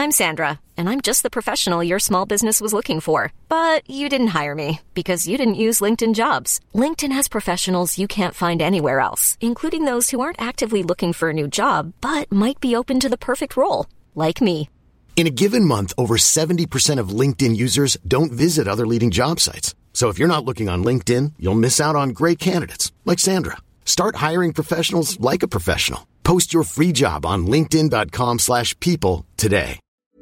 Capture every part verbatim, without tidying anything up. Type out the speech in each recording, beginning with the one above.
I'm Sandra, and I'm just the professional your small business was looking for. But you didn't hire me because you didn't use LinkedIn Jobs. LinkedIn has professionals you can't find anywhere else, including those who aren't actively looking for a new job, but might be open to the perfect role, like me. In a given month, over seventy percent of LinkedIn users don't visit other leading job sites. So if you're not looking on LinkedIn, you'll miss out on great candidates like Sandra. Start hiring professionals like a professional. Post your free job on linkedin.com slash people today.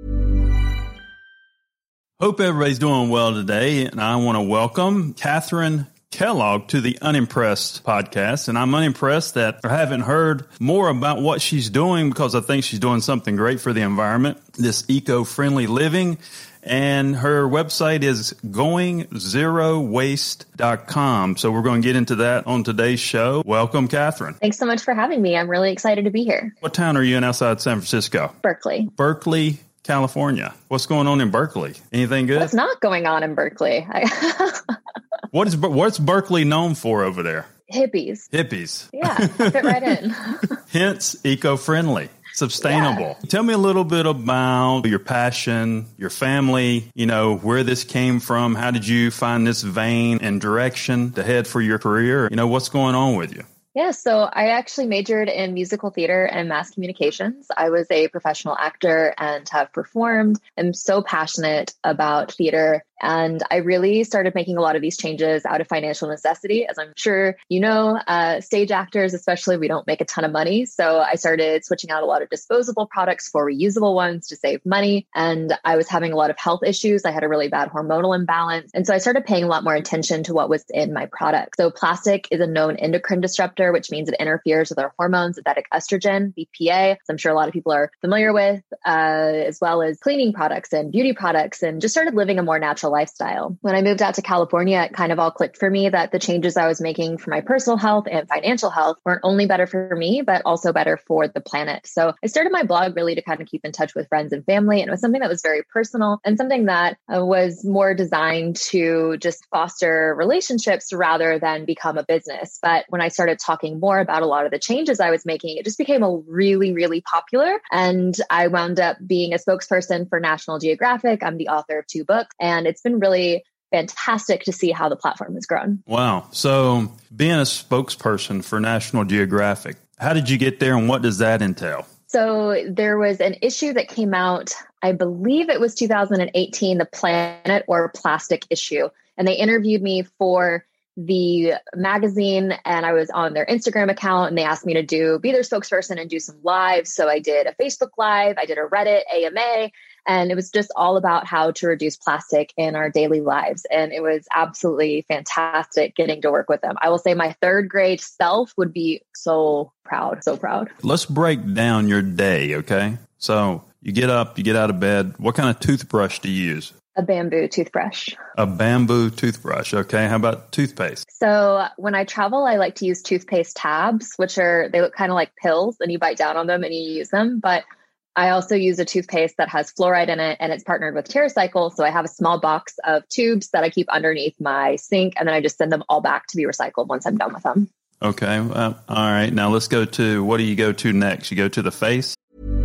Hope everybody's doing well today, and I want to welcome Catherine Kellogg to the Unimpressed podcast. And I'm unimpressed that I haven't heard more about what she's doing because I think she's doing something great for the environment, this eco-friendly living. And her website is going zero waste dot com. So we're going to get into that on today's show. Welcome, Catherine. Thanks so much for having me. I'm really excited to be here. What town are you in outside San Francisco? Berkeley. Berkeley, California. What's going on in Berkeley? Anything good? What's not going on in Berkeley? I what is what's Berkeley known for over there? Hippies. Hippies. Yeah, fit right in. Hence, eco-friendly. Sustainable. Yeah. Tell me a little bit about your passion, your family, you know, where this came from. How did you find this vein and direction to head for your career? You know, what's going on with you? Yeah, so I actually majored in musical theater and mass communications. I was a professional actor and have performed. I'm so passionate about theater. And I really started making a lot of these changes out of financial necessity. As I'm sure you know, uh, stage actors, especially, we don't make a ton of money. So I started switching out a lot of disposable products for reusable ones to save money. And I was having a lot of health issues. I had a really bad hormonal imbalance. And so I started paying a lot more attention to what was in my product. So plastic is a known endocrine disruptor, which means it interferes with our hormones, synthetic estrogen, B P A, as I'm sure a lot of people are familiar with, uh, as well as cleaning products and beauty products, and just started living a more natural lifestyle. When I moved out to California, it kind of all clicked for me that the changes I was making for my personal health and financial health weren't only better for me, but also better for the planet. So I started my blog really to kind of keep in touch with friends and family. And it was something that was very personal and something that uh, was more designed to just foster relationships rather than become a business. But when I started talking more about a lot of the changes I was making, it just became a really, really popular. And I wound up being a spokesperson for National Geographic. I'm the author of two books, and it's been really fantastic to see how the platform has grown. Wow. So being a spokesperson for National Geographic, how did you get there and what does that entail? So there was an issue that came out, I believe it was two thousand eighteen, the Planet or Plastic issue. And they interviewed me for the magazine, and I was on their Instagram account, and they asked me to do be their spokesperson and do some lives. So I did a Facebook Live, I did a Reddit A M A, and it was just all about how to reduce plastic in our daily lives. And it was absolutely fantastic getting to work with them. I will say my third grade self would be so proud, so proud. Let's break down your day, okay? So you get up, you get out of bed. What kind of toothbrush do you use? A bamboo toothbrush. A bamboo toothbrush. Okay. How about toothpaste? So when I travel, I like to use toothpaste tabs, which are, they look kind of like pills and you bite down on them and you use them. But I also use a toothpaste that has fluoride in it and it's partnered with TerraCycle. So I have a small box of tubes that I keep underneath my sink, and then I just send them all back to be recycled once I'm done with them. Okay. Uh, all right. Now let's go to, what do you go to next? You go to the face?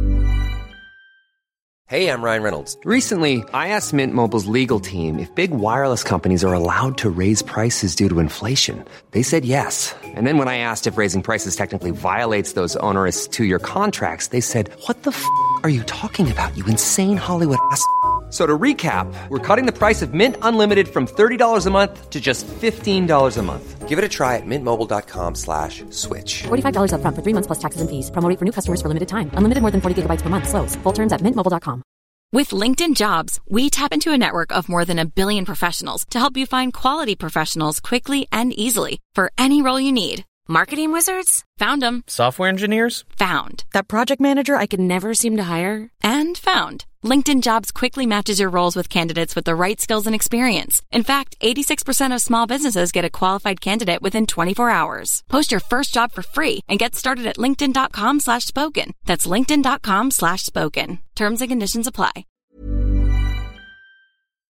Hey, I'm Ryan Reynolds. Recently, I asked Mint Mobile's legal team if big wireless companies are allowed to raise prices due to inflation. They said yes. And then when I asked if raising prices technically violates those onerous two-year contracts, they said, what the f*** are you talking about, you insane Hollywood ass f- So to recap, we're cutting the price of Mint Unlimited from thirty dollars a month to just fifteen dollars a month. Give it a try at mintmobile.com slash switch. forty-five dollars up front for three months plus taxes and fees. Promo rate for new customers for limited time. Unlimited more than forty gigabytes per month. Slows full terms at mint mobile dot com. With LinkedIn Jobs, we tap into a network of more than a billion professionals to help you find quality professionals quickly and easily for any role you need. Marketing wizards? Found them. Software engineers? Found. That project manager I could never seem to hire? And found. LinkedIn Jobs quickly matches your roles with candidates with the right skills and experience. In fact, eighty-six percent of small businesses get a qualified candidate within twenty-four hours. Post your first job for free and get started at linkedin.com slash spoken. That's linkedin.com slash spoken. Terms and conditions apply.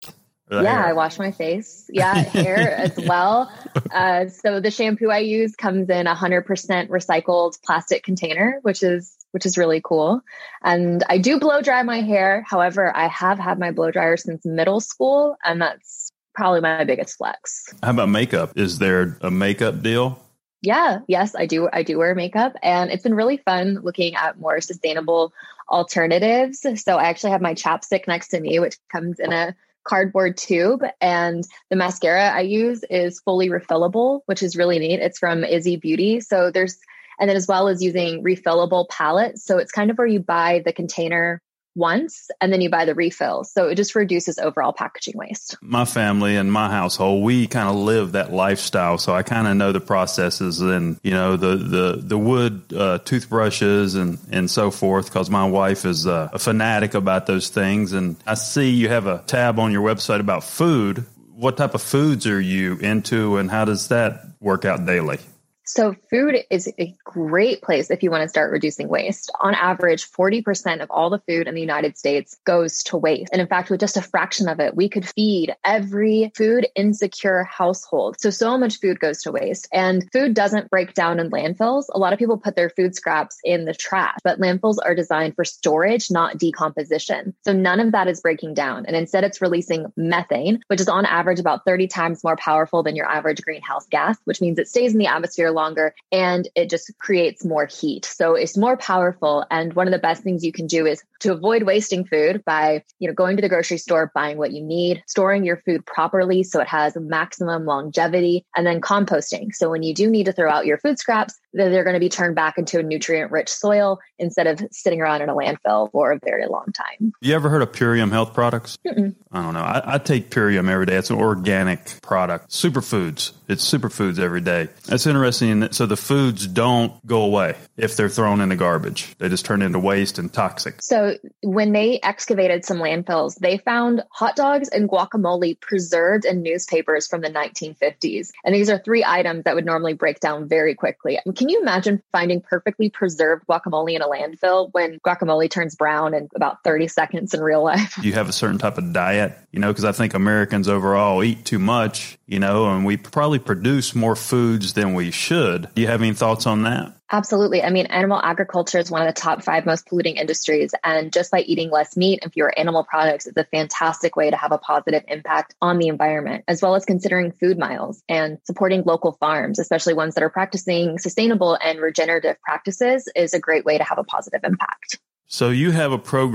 Yeah, hair? I wash my face. Yeah, hair as well. Uh, so the shampoo I use comes in a hundred percent recycled plastic container, which is which is really cool. And I do blow dry my hair. However, I have had my blow dryer since middle school, and that's probably my biggest flex. How about makeup? Is there a makeup deal? Yeah, yes, I do. I do wear makeup, and it's been really fun looking at more sustainable alternatives. So I actually have my chapstick next to me, which comes in a cardboard tube, and the mascara I use is fully refillable, which is really neat. It's from Izzy Beauty. So there's, and then as well as using refillable palettes. So it's kind of where you buy the container once and then you buy the refill. So it just reduces overall packaging waste. My family and my household, we kind of live that lifestyle. So I kind of know the processes and, you know, the, the, the wood uh, toothbrushes and, and so forth, because my wife is uh, a fanatic about those things. And I see you have a tab on your website about food. What type of foods are you into and how does that work out daily? So food is a great place if you want to start reducing waste. On average, forty percent of all the food in the United States goes to waste. And in fact, with just a fraction of it, we could feed every food insecure household. So, so much food goes to waste. And food doesn't break down in landfills. A lot of people put their food scraps in the trash, but landfills are designed for storage, not decomposition. So none of that is breaking down. And instead, it's releasing methane, which is on average about thirty times more powerful than your average greenhouse gas, which means it stays in the atmosphere longer and it just creates more heat. So it's more powerful. And one of the best things you can do is to avoid wasting food by, you know, going to the grocery store, buying what you need, storing your food properly so it has maximum longevity, and then composting. So when you do need to throw out your food scraps, they're going to be turned back into a nutrient-rich soil instead of sitting around in a landfill for a very long time. You ever heard of Purium Health Products? Mm-mm. I don't know. I, I take Purium every day. It's an organic product. Superfoods. It's superfoods every day. That's interesting. So the foods don't go away if they're thrown in the garbage. They just turn into waste and toxic. So when they excavated some landfills, they found hot dogs and guacamole preserved in newspapers from the nineteen fifties. And these are three items that would normally break down very quickly. I mean, can you imagine finding perfectly preserved guacamole in a landfill when guacamole turns brown in about thirty seconds in real life? You have a certain type of diet, you know, because I think Americans overall eat too much, you know, and we probably produce more foods than we should. Do you have any thoughts on that? Absolutely. I mean, animal agriculture is one of the top five most polluting industries. And just by eating less meat and fewer animal products is a fantastic way to have a positive impact on the environment, as well as considering food miles and supporting local farms, especially ones that are practicing sustainable and regenerative practices, is a great way to have a positive impact. So you have a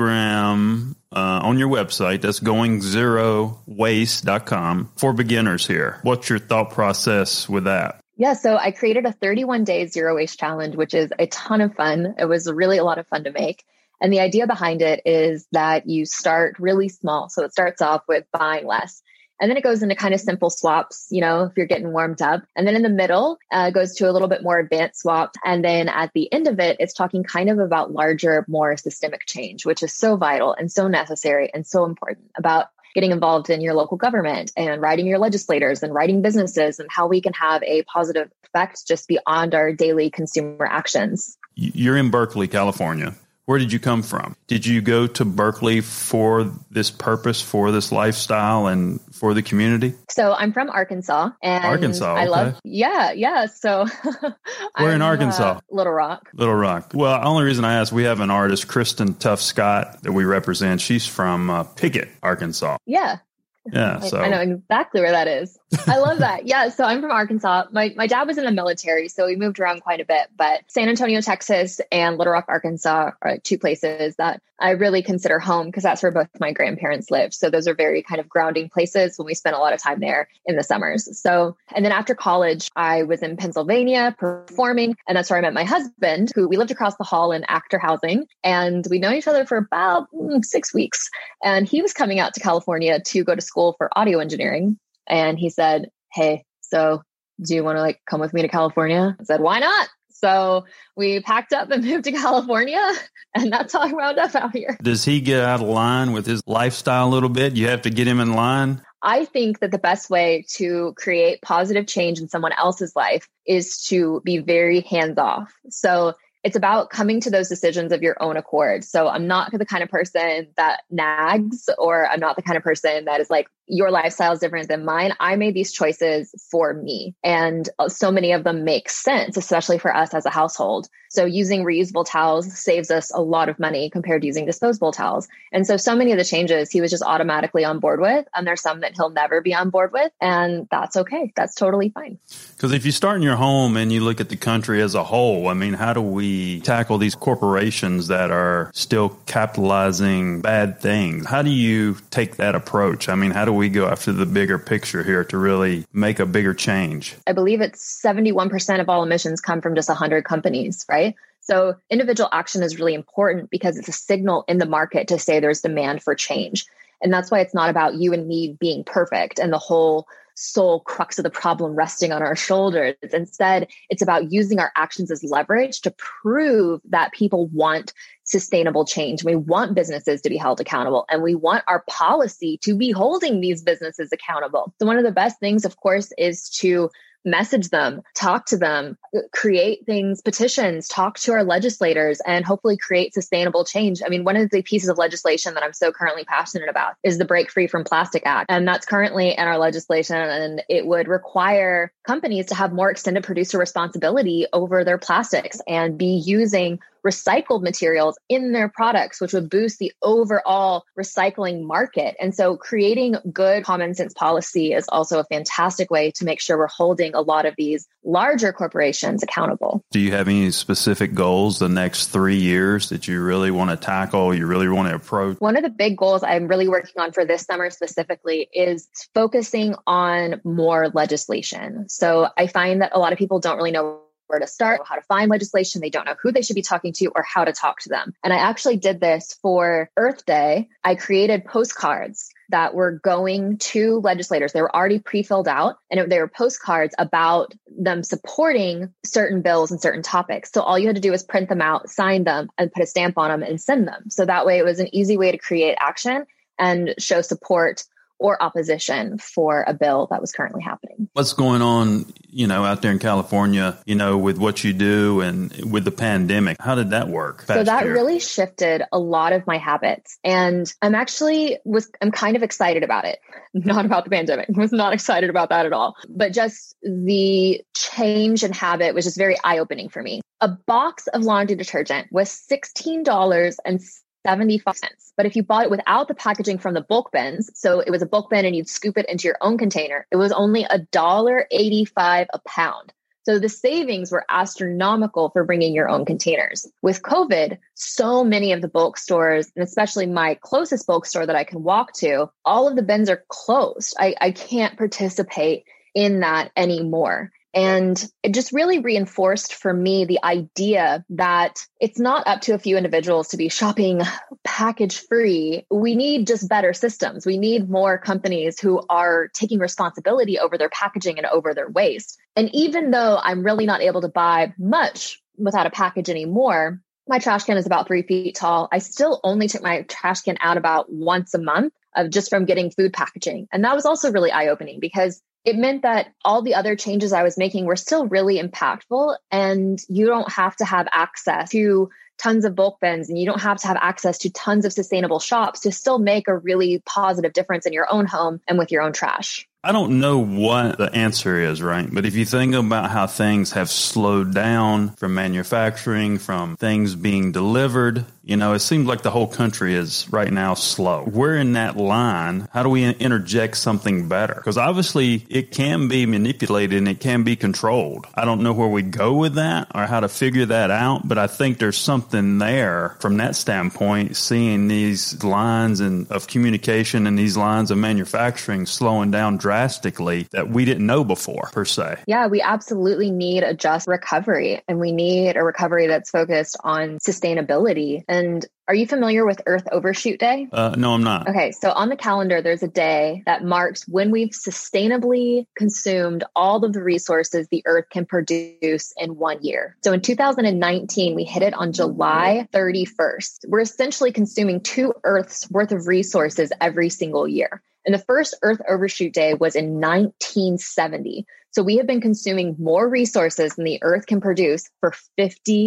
program uh, on your website that's going zero waste dot com for beginners here. What's your thought process with that? Yeah, so I created a thirty-one day zero waste challenge, which is a ton of fun. It was really a lot of fun to make. And the idea behind it is that you start really small. So it starts off with buying less. And then it goes into kind of simple swaps, you know, if you're getting warmed up. And then in the middle, uh, goes to a little bit more advanced swap. And then at the end of it, it's talking kind of about larger, more systemic change, which is so vital and so necessary and so important about getting involved in your local government and writing your legislators and writing businesses and how we can have a positive effect just beyond our daily consumer actions. You're in Berkeley, California. Where did you come from? Did you go to Berkeley for this purpose, for this lifestyle, and for the community? So I'm from Arkansas. And Arkansas, okay. I love, yeah, yeah. So we're in I'm, Arkansas. Uh, Little Rock. Little Rock. Well, the only reason I asked, we have an artist, Kristen Tuff Scott, that we represent. She's from uh, Pickett, Arkansas. Yeah. Yeah, so I know exactly where that is. I love that. Yeah, so I'm from Arkansas. My my dad was in the military, so we moved around quite a bit. But San Antonio, Texas, and Little Rock, Arkansas are two places that I really consider home because that's where both my grandparents lived. So those are very kind of grounding places when we spent a lot of time there in the summers. So, and then after college, I was in Pennsylvania performing, and that's where I met my husband, who we lived across the hall in actor housing, and we'd known each other for about mm, six weeks. And he was coming out to California to go to school for audio engineering. And he said, hey, so do you want to like come with me to California? I said, why not? So we packed up and moved to California, and that's how I wound up out here. Does he get out of line with his lifestyle a little bit? You have to get him in line? I think that the best way to create positive change in someone else's life is to be very hands off. So it's about coming to those decisions of your own accord. So I'm not the kind of person that nags, or I'm not the kind of person that is like your lifestyle is different than mine. I made these choices for me. And so many of them make sense, especially for us as a household. So using reusable towels saves us a lot of money compared to using disposable towels. And so, so many of the changes he was just automatically on board with. And there's some that he'll never be on board with. And that's okay. That's totally fine. Because if you start in your home and you look at the country as a whole, I mean, how do we tackle these corporations that are still capitalizing bad things? How do you take that approach? I mean, how do we go after the bigger picture here to really make a bigger change? I believe it's seventy-one percent of all emissions come from just one hundred companies, right? So individual action is really important because it's a signal in the market to say there's demand for change. And that's why it's not about you and me being perfect and the whole sole crux of the problem resting on our shoulders. Instead, it's about using our actions as leverage to prove that people want sustainable change. We want businesses to be held accountable, and we want our policy to be holding these businesses accountable. So one of the best things, of course, is to message them, talk to them, create things, petitions, talk to our legislators, and hopefully create sustainable change. I mean, one of the pieces of legislation that I'm so currently passionate about is the Break Free from Plastic Act. And that's currently in our legislation, and it would require companies to have more extended producer responsibility over their plastics and be using recycled materials in their products, which would boost the overall recycling market. And so creating good common sense policy is also a fantastic way to make sure we're holding a lot of these larger corporations accountable. Do you have any specific goals the next three years that you really want to tackle, you really want to approach? One of the big goals I'm really working on for this summer specifically is focusing on more legislation. So I find that a lot of people don't really know where to start, how to find legislation. They don't know who they should be talking to or how to talk to them. And I actually did this for Earth Day. I created postcards that were going to legislators. They were already pre-filled out, and they were postcards about them supporting certain bills and certain topics. So all you had to do was print them out, sign them, and put a stamp on them and send them. So that way it was an easy way to create action and show support or opposition for a bill that was currently happening. What's going on, you know, out there in California, you know, with what you do and with the pandemic? How did that work? So that year? really shifted a lot of my habits. And I'm actually was, I'm kind of excited about it. Not about the pandemic. I was not excited about that at all. But just the change in habit was just very eye-opening for me. A box of laundry detergent was sixteen dollars and seventy-five cents. But if you bought it without the packaging from the bulk bins, so it was a bulk bin and you'd scoop it into your own container, it was only one dollar and eighty-five cents a pound. So the savings were astronomical for bringing your own containers. With COVID, so many of the bulk stores, and especially my closest bulk store that I can walk to, all of the bins are closed. I, I can't participate in that anymore. And it just really reinforced for me the idea that it's not up to a few individuals to be shopping package free. We need just better systems. We need more companies who are taking responsibility over their packaging and over their waste. And even though I'm really not able to buy much without a package anymore, my trash can is about three feet tall. I still only take my trash can out about once a month of just from getting food packaging. And that was also really eye-opening because it meant that all the other changes I was making were still really impactful, and you don't have to have access to tons of bulk bins, and you don't have to have access to tons of sustainable shops to still make a really positive difference in your own home and with your own trash. I don't know what the answer is, right? But if you think about how things have slowed down from manufacturing, from things being delivered, you know, it seems like the whole country is right now slow. We're in that line. How do we interject something better? Because obviously it can be manipulated and it can be controlled. I don't know where we go with that or how to figure that out, but I think there's something there from that standpoint, seeing these lines and of communication and these lines of manufacturing slowing down drastically. drastically that we didn't know before, per se. Yeah, we absolutely need a just recovery, and we need a recovery that's focused on sustainability. And are you familiar with Earth Overshoot Day? Uh, no, I'm not. Okay, so on the calendar, there's a day that marks when we've sustainably consumed all of the resources the Earth can produce in one year. So in two thousand nineteen, we hit it on July thirty-first. We're essentially consuming two Earths worth of resources every single year. And the first Earth Overshoot Day was in nineteen seventy. So we have been consuming more resources than the Earth can produce for fifty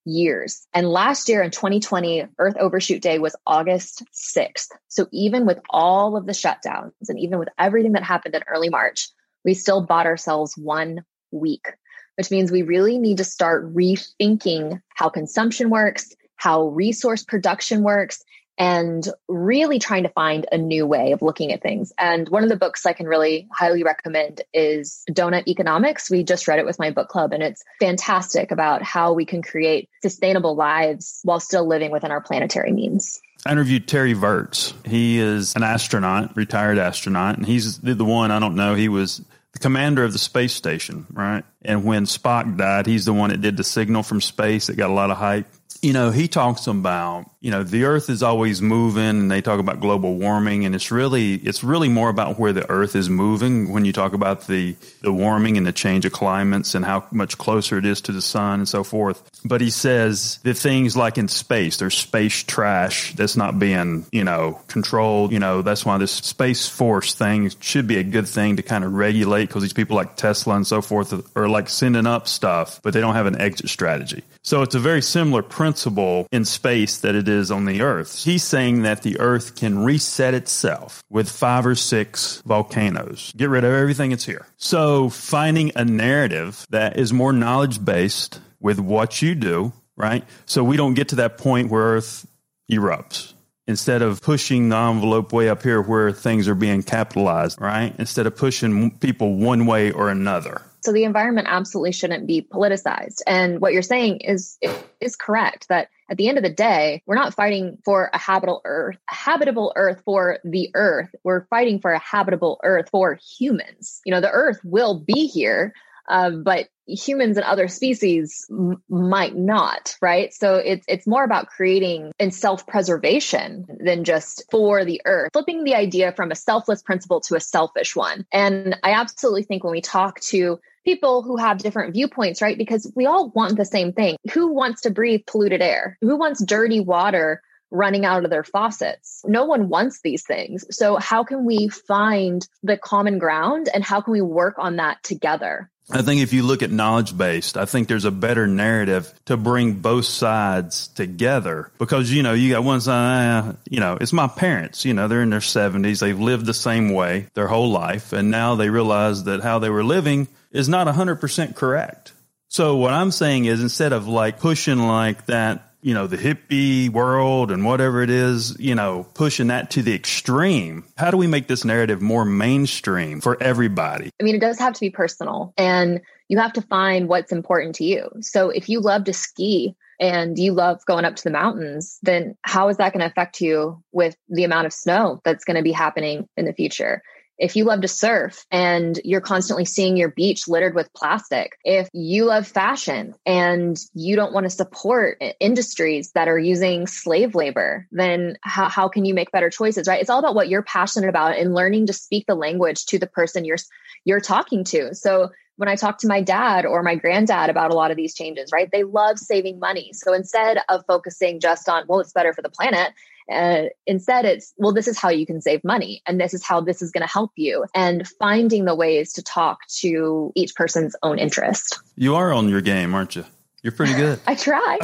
years. And last year in twenty twenty, Earth Overshoot Day was August sixth. So even with all of the shutdowns and even with everything that happened in early March, we still bought ourselves one week, which means we really need to start rethinking how consumption works, how resource production works, and really trying to find a new way of looking at things. And one of the books I can really highly recommend is Donut Economics. We just read it with my book club, and it's fantastic about how we can create sustainable lives while still living within our planetary means. I interviewed Terry Virts. He is an astronaut, retired astronaut, and he's the one, I don't know, he was the commander of the space station, right? And when Spock died, he's the one that did the signal from space. It got a lot of hype. You know, he talks about, you know, the Earth is always moving, and they talk about global warming, and it's really, it's really more about where the Earth is moving when you talk about the, the warming and the change of climates and how much closer it is to the sun and so forth. But he says that things like in space, there's space trash that's not being, you know, controlled. You know, that's why this Space Force thing should be a good thing to kind of regulate, because these people like Tesla and so forth are like sending up stuff, but they don't have an exit strategy. So it's a very similar principle in space that it is on the Earth. He's saying that the Earth can reset itself with five or six volcanoes. Get rid of everything that's here. So finding a narrative that is more knowledge-based with what you do, right? So we don't get to that point where Earth erupts. Instead of pushing the envelope way up here where things are being capitalized, right? Instead of pushing people one way or another. So the environment absolutely shouldn't be politicized. And what you're saying is is correct, that at the end of the day, we're not fighting for a habitable earth, a habitable earth for the earth. We're fighting for a habitable earth for humans. You know, the earth will be here, uh, but humans and other species m- might not, right? So it's it's more about creating and self-preservation than just for the earth, flipping the idea from a selfless principle to a selfish one. And I absolutely think when we talk to people who have different viewpoints, right? Because we all want the same thing. Who wants to breathe polluted air? Who wants dirty water running out of their faucets? No one wants these things. So how can we find the common ground, and how can we work on that together? I think if you look at knowledge-based, I think there's a better narrative to bring both sides together, because, you know, you got one side, uh, you know, it's my parents, you know, they're in their seventies. They've lived the same way their whole life. And now they realize that how they were living is not one hundred percent correct. So what I'm saying is, instead of like pushing like that, you know, the hippie world and whatever it is, you know, pushing that to the extreme, how do we make this narrative more mainstream for everybody? I mean, it does have to be personal, and you have to find what's important to you. So if you love to ski and you love going up to the mountains, then how is that going to affect you with the amount of snow that's going to be happening in the future? If you love to surf and you're constantly seeing your beach littered with plastic, if you love fashion and you don't want to support industries that are using slave labor, then how, how can you make better choices, right? It's all about what you're passionate about and learning to speak the language to the person you're you're talking to. So when I talk to my dad or my granddad about a lot of these changes, right, they love saving money. So instead of focusing just on, well, it's better for the planet, Uh, instead, it's, well, this is how you can save money, and this is how this is going to help you, and finding the ways to talk to each person's own interest. You are on your game, aren't you? You're pretty good. I try.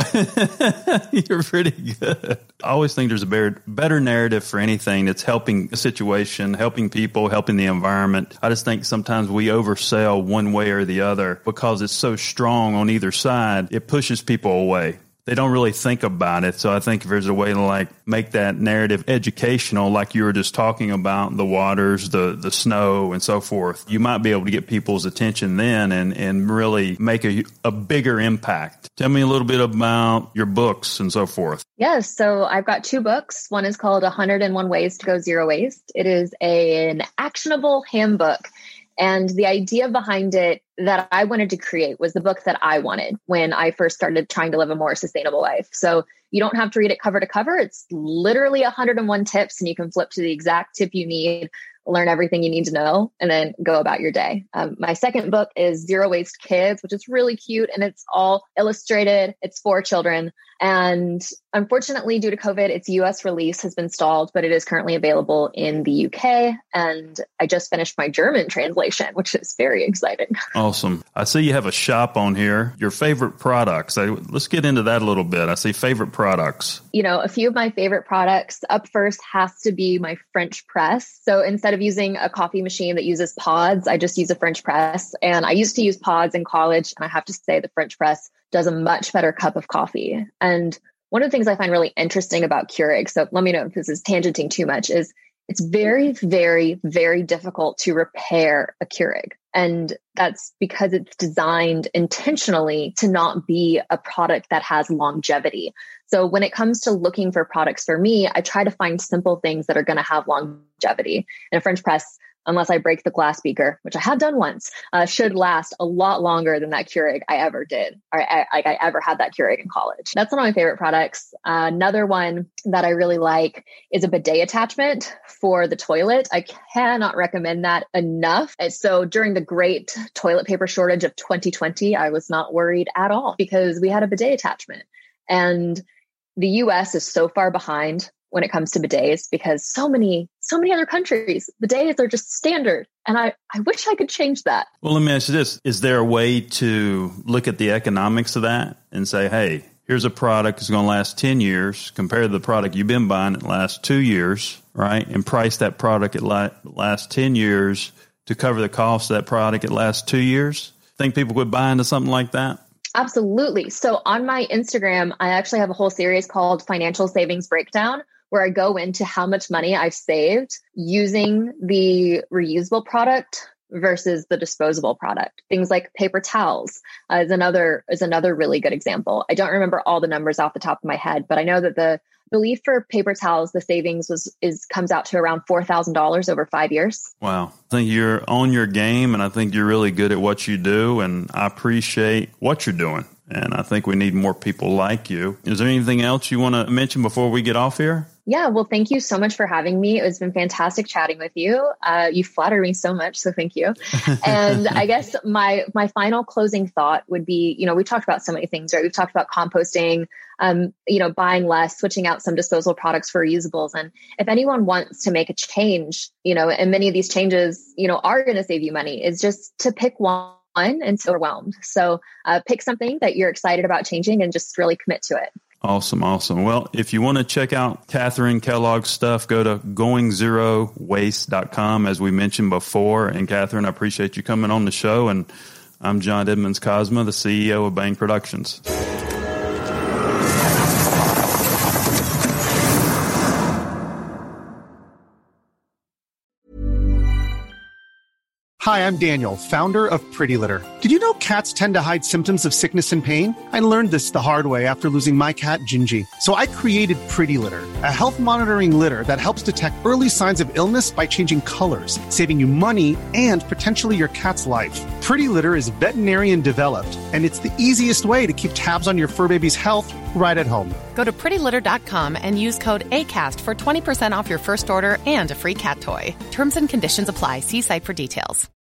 You're pretty good. I always think there's a better, better narrative for anything that's helping a situation, helping people, helping the environment. I just think sometimes we oversell one way or the other because it's so strong on either side. It pushes people away. They don't really think about it. So I think if there's a way to like make that narrative educational, like you were just talking about, the waters, the the snow and so forth, you might be able to get people's attention then and, and really make a, a bigger impact. Tell me a little bit about your books and so forth. Yes. So I've got two books. One is called one hundred and one Ways to Go Zero Waste. It is a, an actionable handbook. And the idea behind it that I wanted to create was the book that I wanted when I first started trying to live a more sustainable life. So you don't have to read it cover to cover. It's literally one hundred and one tips, and you can flip to the exact tip you need, learn everything you need to know, and then go about your day. Um, my second book is Zero Waste Kids, which is really cute, and it's all illustrated. It's for children. And unfortunately, due to COVID, its U S release has been stalled, but it is currently available in the U K. And I just finished my German translation, which is very exciting. Awesome. I see you have a shop on here. Your favorite products. I, let's get into that a little bit. I see favorite products. You know, a few of my favorite products up first has to be my French press. So instead of using a coffee machine that uses pods, I just use a French press. And I used to use pods in college. And I have to say the French press does a much better cup of coffee. And one of the things I find really interesting about Keurig, so let me know if this is tangenting too much, is it's very, very, very difficult to repair a Keurig. And that's because it's designed intentionally to not be a product that has longevity. So when it comes to looking for products for me, I try to find simple things that are going to have longevity. And a French press, unless I break the glass beaker, which I have done once, uh, should last a lot longer than that Keurig I ever did, or I, I, I ever had that Keurig in college. That's one of my favorite products. Uh, another one that I really like is a bidet attachment for the toilet. I cannot recommend that enough. And so during the great toilet paper shortage of twenty twenty, I was not worried at all because we had a bidet attachment. And the U S is so far behind when it comes to bidets because so many, so many other countries, bidets are just standard. And I, I wish I could change that. Well, let me ask you this. Is there a way to look at the economics of that and say, hey, here's a product that's going to last ten years compared to the product you've been buying that lasts two years, right? And price that product at la- last ten years to cover the cost of that product at last two years? Think people would buy into something like that? Absolutely. So on my Instagram, I actually have a whole series called Financial Savings Breakdown, where I go into how much money I've saved using the reusable product versus the disposable product. Things like paper towels uh, is another is another really good example. I don't remember all the numbers off the top of my head, but I know that the belief for paper towels, the savings was is comes out to around four thousand dollars over five years. Wow. I think you're on your game, and I think you're really good at what you do, and I appreciate what you're doing. And I think we need more people like you. Is there anything else you want to mention before we get off here? Yeah, well, thank you so much for having me. It's been fantastic chatting with you. Uh, you flatter me so much, so thank you. And I guess my my final closing thought would be, you know, we talked about so many things, right? We've talked about composting, um, you know, buying less, switching out some disposable products for reusables. And if anyone wants to make a change, you know, and many of these changes, you know, are going to save you money, is just to pick one and so overwhelmed. So uh, pick something that you're excited about changing and just really commit to it. Awesome. Awesome. Well, if you want to check out Catherine Kellogg's stuff, go to going zero waste dot com, as we mentioned before. And Catherine, I appreciate you coming on the show. And I'm John Edmonds Cosma, the C E O of Bang Productions. Hi, I'm Daniel, founder of Pretty Litter. Did you know cats tend to hide symptoms of sickness and pain? I learned this the hard way after losing my cat, Gingy. So I created Pretty Litter, a health monitoring litter that helps detect early signs of illness by changing colors, saving you money and potentially your cat's life. Pretty Litter is veterinarian developed, and it's the easiest way to keep tabs on your fur baby's health right at home. Go to pretty litter dot com and use code ACAST for twenty percent off your first order and a free cat toy. Terms and conditions apply. See site for details.